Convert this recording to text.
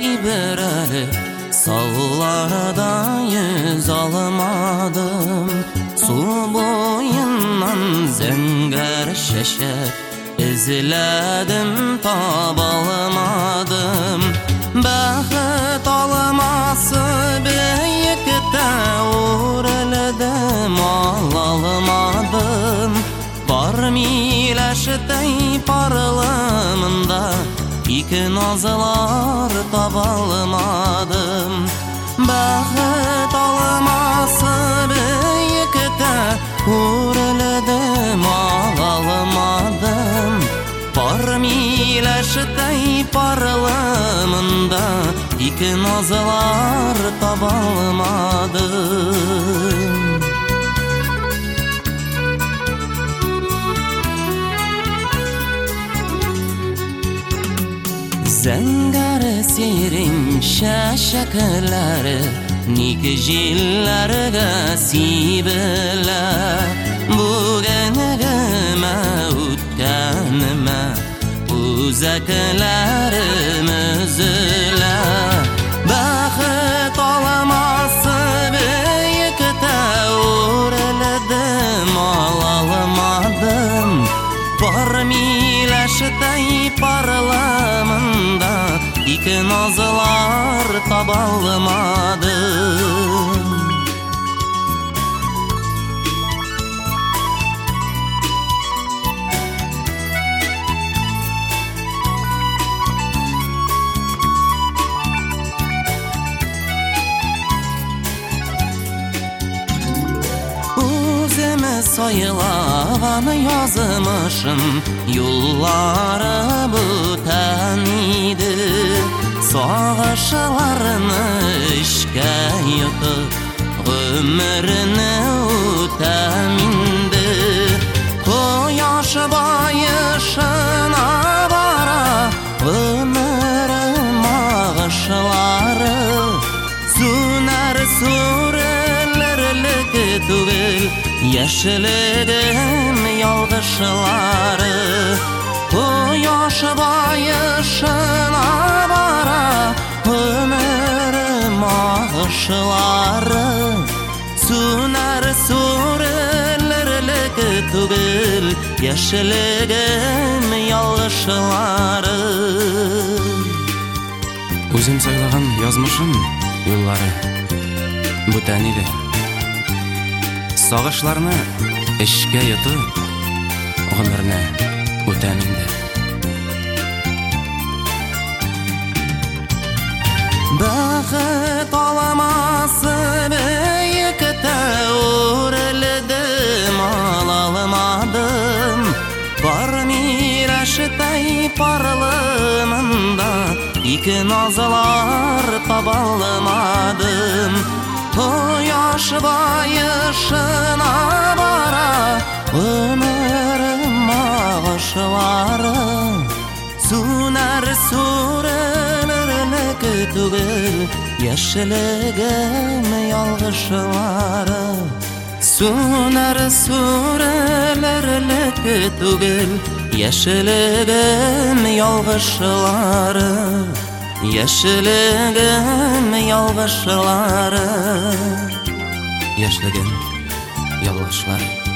ibreli Sallarda yüz almadım Su boyundan zəngər şeşer İzledim tabalmadım Bəxet alması büyükte uğreledim Almadım Var miləştey parlamında İki nazlar tabalmadım Bəxet alması büyükte uğreledim Almadım Var miləştey parlamında İki nazlar tabalmadım Zəngər sirin şəşəkləri Nikjillərə sibilə Bugənəgəmə ütkənmə Uzəklərim üzülə Bəxet alaması büyükdə uğreledim Almadım Var miləştey parlamında İki nazlar tabalmadım Özümü sayılavanı yazmışım Yolları büten idi Sağışlarını işke yutup Ömrünü ütemindi O yaş bayışına vara Ömrüm ağışları Süner sürelirlik tügül Yeşildim yalgışları O yaş bayışına vara Ömrüm ağışları Süner sürelirlik tügül Yeşildim yalgışları Özüm saylagan yazmışım yolları Büten idi Sağışlarını işke yutup Ömrüne ütemindi Bəxet alaması büyükte uğreledim Almadım Var miləştey parlamında İki nazlar tabalmadım O yaş bayışına vara Ömrüm ağışları Süner sürelirlik tügül Yeşilgim yalgışları Süner sürelirlik tügül Yeşilgim yalgışları Yeşilgim yalgışları Yaşlıgın yalgışları